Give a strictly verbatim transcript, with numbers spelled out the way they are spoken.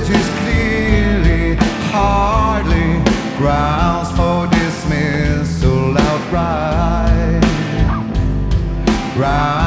is clearly hardly grounds for dismissal outright. Grounds